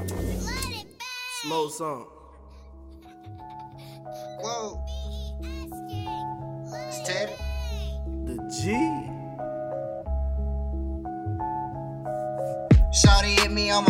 Smoke some. Whoa. It's Teddy. The G. Shawty hit me on my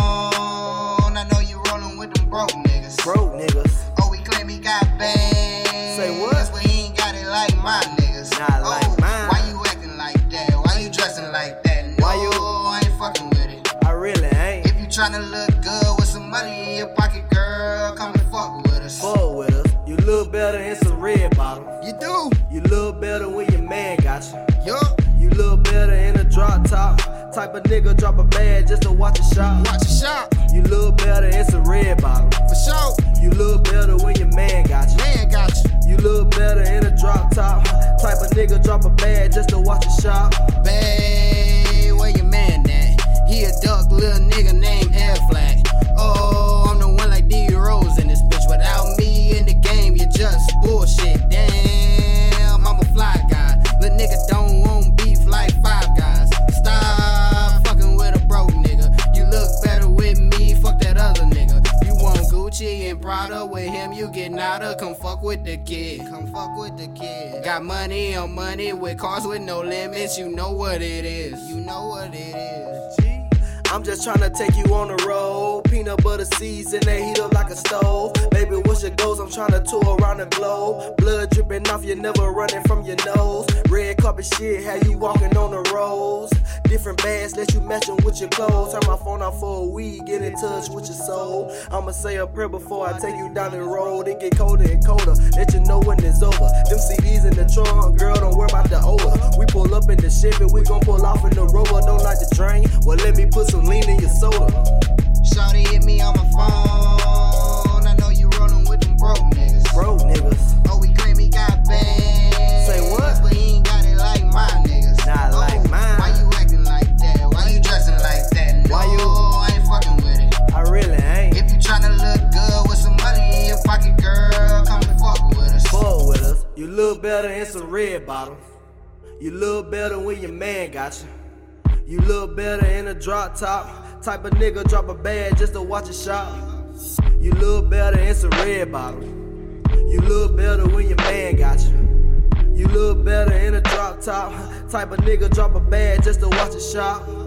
phone. I know you rollin' with them broke niggas. Broke niggas. Oh, he claim he got bands. Say what? But he ain't got it like my niggas. Not like mine. Why you acting like that? Why you dressing like that? No, Why you? I ain't fucking with it. I really ain't. If you tryna look good with some money in your pocket, girl, come and fuck with us. Fuck with us. You look better in some red bottom. You do? You look better when your man got you. Yup. You look better in a drop top. Type of nigga drop a bag just to watch a shot. Watch a shot. You look better in some red bottom. For sure. You look better when your man got you. Man got you. You look better in a drop top. Type of nigga drop a bag just to watch a shot. Babe, where your man at? He a duck little nigga named Air Flag. Oh, I'm the one like D Rose in this bitch. Without me in the game, you just bullshit. Damn, I'm a fly guy. Little nigga don't want beef like Five Guys. Stop fucking with a broke nigga. You look better with me, fuck that other nigga. You want Gucci and Prada with him, you get nada. Come fuck with the kid. Come fuck with the kid. Got money on money with cars with no limits. You know what it is. You know what it is. I'm just tryna take you on the road. Peanut butter seeds and they heat up like a stove. Baby, what's your goals? I'm tryna tour around the globe. Blood dripping off, you never running from your nose. Red carpet shit, how you walking on the roads. Different bags, let you match them with your clothes. Turn my phone off for a week, get in touch with your soul. I'ma say a prayer before I take you down the road. It get colder and colder, let you know when it's over. Them CDs in the trunk, girl, don't worry about the odor. We pull up in the Chevy, we gon' pull off in the Rover. Don't like the drain, well let me put some lean in your soda. Shawty hit me on my phone. I know you rollin' with them broke niggas. Broke niggas. Oh, he claim he got bands. Say what? But he ain't got it like my niggas. Not like mine. Why you acting like that? Why you dressing like that? No, Why you? I ain't fucking with it. I really ain't. If you tryna look good with some money in your pocket, girl, come and fuck with us. Fuck with us. You look better in some red bottoms. You look better when your man got you. You look better in a drop top. Type of nigga drop a bag just to watch a shot. You look better in some red bottoms. You look better when your man got you. You look better in a drop top. Type of nigga drop a bag just to watch a shot.